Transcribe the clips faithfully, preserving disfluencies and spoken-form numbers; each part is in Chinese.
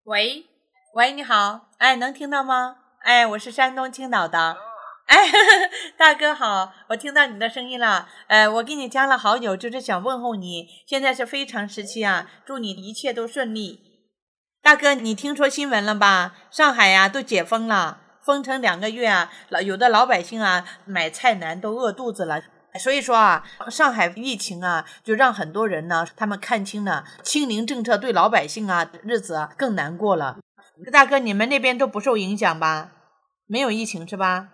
喂喂，你好，哎，能听到吗？哎，我是山东青岛的。哎，呵呵，大哥好，我听到你的声音了。呃，我给你加了好友，就是想问候你，现在是非常时期啊，祝你一切都顺利。大哥，你听说新闻了吧？上海呀、啊、都解封了，封城两个月啊，老有的老百姓啊买菜难，都饿肚子了。所以说啊，上海疫情啊，就让很多人呢，他们看清了清零政策对老百姓啊日子啊更难过了。大哥，你们那边都不受影响吧？没有疫情是吧？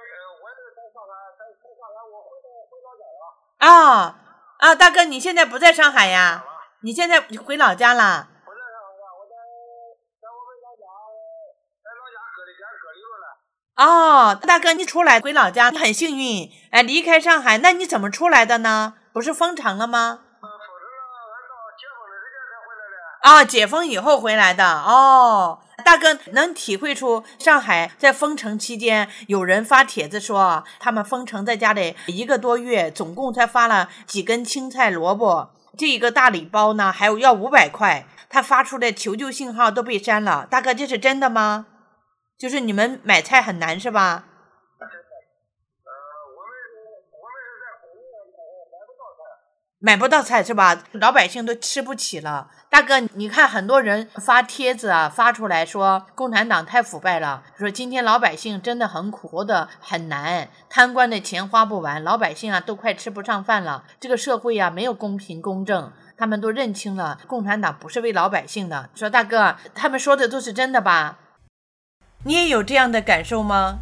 啊啊，大哥，你现在不在上海呀？你现在回老家了？哦，大哥，你出来回老家，你很幸运，哎，离开上海，那你怎么出来的呢？不是封城了吗？啊、哦，解封以后回来的。哦，大哥能体会出上海在封城期间，有人发帖子说，他们封城在家里一个多月，总共才发了几根青菜萝卜，这一个大礼包呢，还有要五百块，他发出的求救信号都被删了。大哥，这是真的吗？就是你们买菜很难是吧？买不到菜是吧？老百姓都吃不起了。大哥，你看很多人发帖子啊，发出来说共产党太腐败了，说今天老百姓真的很苦，活得很难，贪官的钱花不完，老百姓啊都快吃不上饭了。这个社会啊没有公平公正，他们都认清了共产党不是为老百姓的。说大哥，他们说的都是真的吧？你也有这样的感受吗？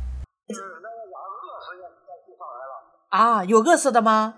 啊，有饿死的吗？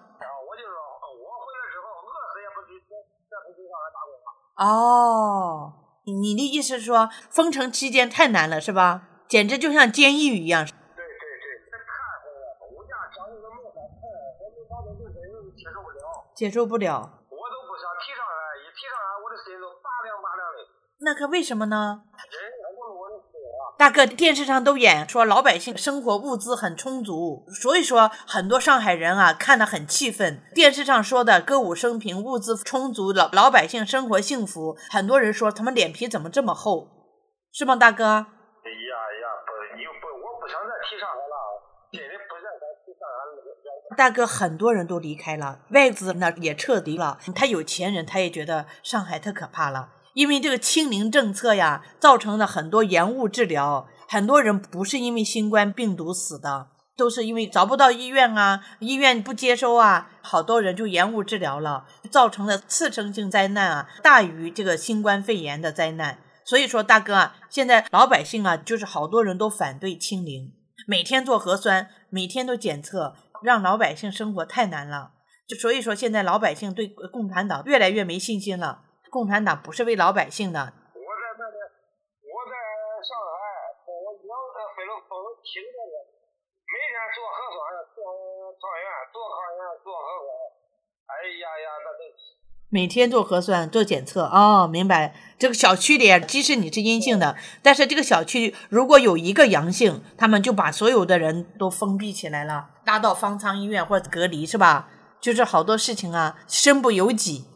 哦，你的意思是说封城期间太难了是吧？简直就像监狱一样。对对对，太狠了，物价涨一个没法看，我们大多数人接受不了。接受不了。我都不想提上来，一提上来我的心都拔凉拔凉的。那可为什么呢？大哥，电视上都演说老百姓生活物资很充足，所以说很多上海人啊看得很气愤。电视上说的歌舞升平，物资充足，老老百姓生活幸福，很多人说他们脸皮怎么这么厚，是吗，大哥？哎呀呀，不，你不，我不想再提上来了，真的不想再提上来了。大哥，很多人都离开了，外资呢也撤离了，他有钱人他也觉得上海太可怕了。因为这个清零政策呀，造成了很多延误治疗，很多人不是因为新冠病毒死的，都是因为找不到医院啊，医院不接收啊，好多人就延误治疗了，造成了次生性灾难啊，大于这个新冠肺炎的灾难。所以说大哥啊，现在老百姓啊，就是好多人都反对清零，每天做核酸，每天都检测，让老百姓生活太难了。就所以说现在老百姓对共产党越来越没信心了。共产党不是为老百姓的。我在那个，我在上海，我两个分了分了七个月，每天做核酸，做状元，做抗原，做核酸。哎呀呀，那都每天做核酸做检测哦，明白。这个小区里，即使你是阴性的，但是这个小区如果有一个阳性，他们就把所有的人都封闭起来了，拉到方舱医院或者隔离，是吧？就是好多事情啊，身不由己。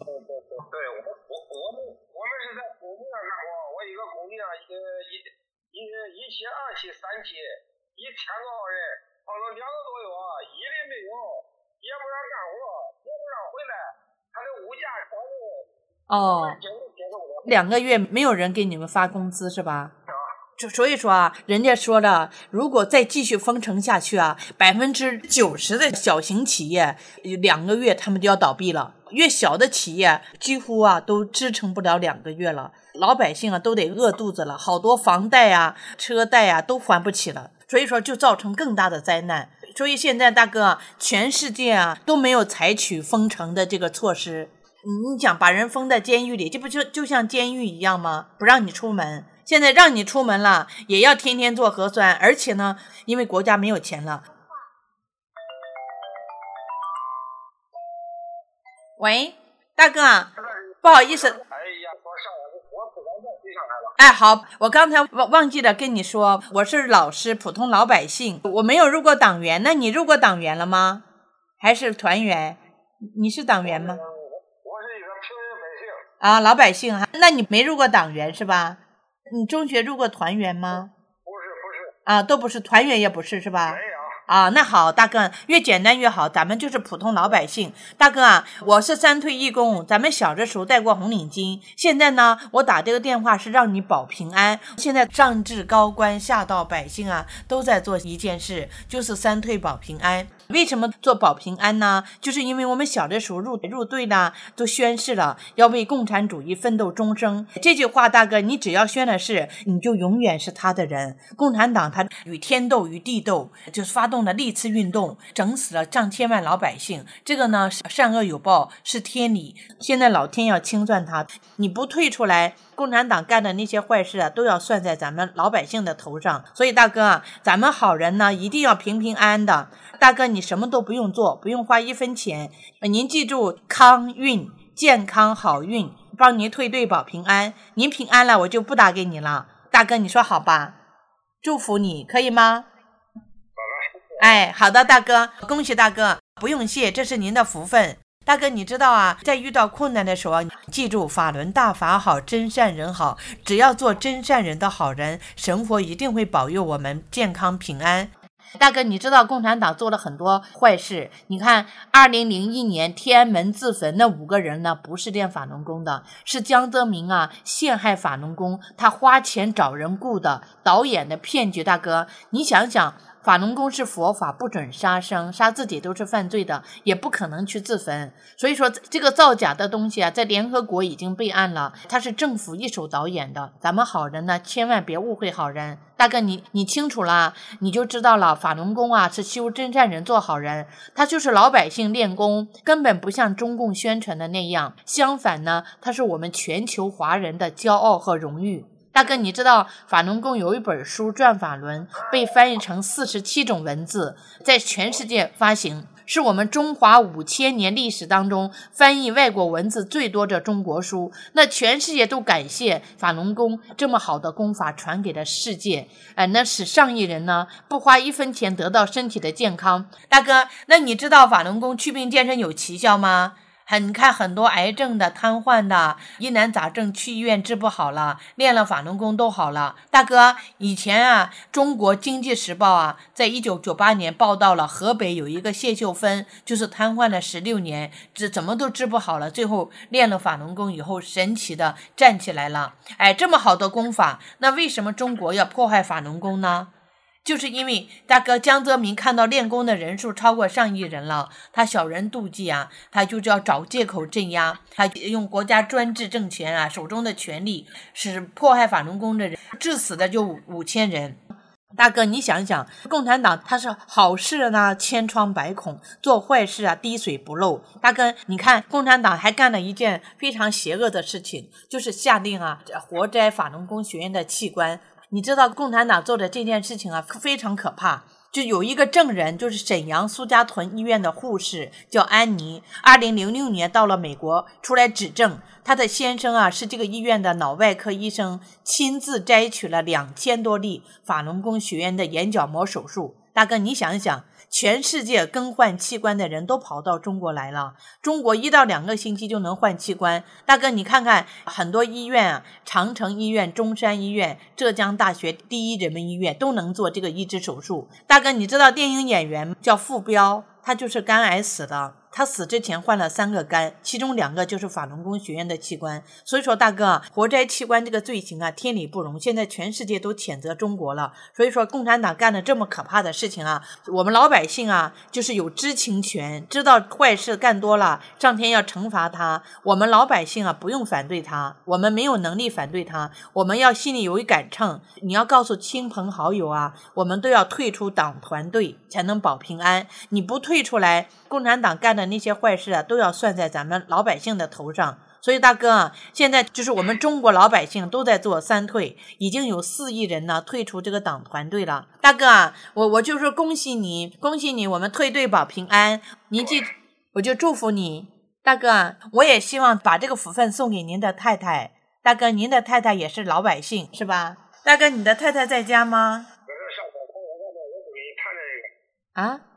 一期、二期、三期，一千多号人，跑了两个多月，一例没有，也不让干活，也不让回来，他的物价涨的。哦，两个月没有人给你们发工资是吧？就所以说啊，人家说了，如果再继续封城下去啊，百分之九十的小型企业两个月他们就要倒闭了。越小的企业几乎啊都支撑不了两个月了，老百姓啊都得饿肚子了，好多房贷啊、车贷啊都还不起了，所以说就造成更大的灾难。所以现在大哥，全世界啊都没有采取封城的这个措施。你想把人封在监狱里，这不就就像监狱一样吗？不让你出门。现在让你出门了，也要天天做核酸，而且呢，因为国家没有钱了。喂，大哥，不好意思。哎呀，我上来，我不敢再提上来了。哎，好，我刚才忘忘记了跟你说，我是老师，普通老百姓，我没有入过党员。那你入过党员了吗？还是团员？你是党员吗？我是一个平民百姓。啊，老百姓哈，那你没入过党员是吧？ 你中学入过团员吗？ 不是不是啊，都不是，团员也不是，是吧？ 没有。 啊，那好，大哥，越简单越好，咱们就是普通老百姓。大哥啊，我是三退义工，咱们小的时候戴过红领巾，现在呢，我打这个电话是让你保平安。现在上至高官，下到百姓啊，都在做一件事，就是三退保平安。为什么做保平安呢？就是因为我们小的时候入入队了，都宣誓了要为共产主义奋斗终生。这句话，大哥，你只要宣了誓，你就永远是他的人。共产党他与天斗与地斗，就是发动了历次运动，整死了上千万老百姓。这个呢，善恶有报是天理。现在老天要清算他，你不退出来，共产党干的那些坏事啊，都要算在咱们老百姓的头上。所以大哥啊，咱们好人呢，一定要平平安安的。大哥，你什么都不用做，不用花一分钱。您记住，康运、健康、好运，帮您退队保平安。您平安了，我就不打给你了。大哥，你说好吧？祝福你，可以吗？哎，好的，大哥，恭喜大哥，不用谢，这是您的福分。大哥，你知道啊，在遇到困难的时候，记住法轮大法好，真善人好。只要做真善人的好人，神佛一定会保佑我们健康平安。大哥，你知道共产党做了很多坏事。你看二零零一年天安门自焚那五个人呢，不是练法轮功的，是江泽民啊陷害法轮功，他花钱找人雇的导演的骗局。大哥，你想想，法轮功是佛法，不准杀生，杀自己都是犯罪的，也不可能去自焚。所以说这个造假的东西啊，在联合国已经备案了，它是政府一手导演的。咱们好人呢，千万别误会好人。大哥，你你清楚了，你就知道了。法轮功啊，是修真善人做好人，他就是老百姓练功，根本不像中共宣传的那样。相反呢，他是我们全球华人的骄傲和荣誉。大哥，你知道法轮功有一本书《转法轮》，被翻译成四十七种文字，在全世界发行，是我们中华五千年历史当中翻译外国文字最多的中国书。那全世界都感谢法轮功这么好的功法传给了世界，呃，那使上亿人呢不花一分钱得到身体的健康。大哥，那你知道法轮功祛病健身有奇效吗？你看很多癌症的、瘫痪的、疑难杂症去医院治不好了，练了法轮功都好了。大哥，以前啊，中国经济时报啊，在一九九八年报道了河北有一个谢秀芬，就是瘫痪了十六年，治怎么都治不好了，最后练了法轮功以后，神奇的站起来了。哎，这么好的功法，那为什么中国要破坏法轮功呢？就是因为大哥江泽民看到练功的人数超过上亿人了，他小人妒忌啊，他就要找借口镇压，他用国家专制政权啊手中的权力，使迫害法轮功的人致死的就五千人。大哥，你想想，共产党他是好事呢千疮百孔，做坏事啊滴水不漏。大哥，你看共产党还干了一件非常邪恶的事情，就是下令啊活摘法轮功学院的器官。你知道共产党做的这件事情啊非常可怕。就有一个证人，就是沈阳苏家屯医院的护士叫安妮，二零零六年到了美国出来指证，她的先生啊是这个医院的脑外科医生，亲自摘取了两千多例法轮功学员的眼角膜手术。大哥，你想想，全世界更换器官的人都跑到中国来了，中国一到两个星期就能换器官。大哥，你看看很多医院啊，长城医院、中山医院、浙江大学第一人民医院都能做这个移植手术。大哥，你知道电影演员叫傅彪，他就是肝癌死的，他死之前换了三个肝，其中两个就是法轮功学院的器官。所以说大哥，活摘器官这个罪行啊，天理不容，现在全世界都谴责中国了。所以说共产党干了这么可怕的事情啊，我们老百姓啊就是有知情权，知道坏事干多了上天要惩罚他，我们老百姓啊不用反对他，我们没有能力反对他，我们要心里有一杆秤，你要告诉亲朋好友啊，我们都要退出党团队才能保平安。你不退出来，共产党干的那些坏事啊，都要算在咱们老百姓的头上。所以大哥啊，现在就是我们中国老百姓都在做三退，已经有四亿人呢退出这个党团队了。大哥啊，我我就是恭喜你，恭喜你，我们退队保平安。您记，我就祝福你。大哥啊，我也希望把这个福分送给您的太太。大哥，您的太太也是老百姓是吧？大哥，你的太太在家吗？ 啊？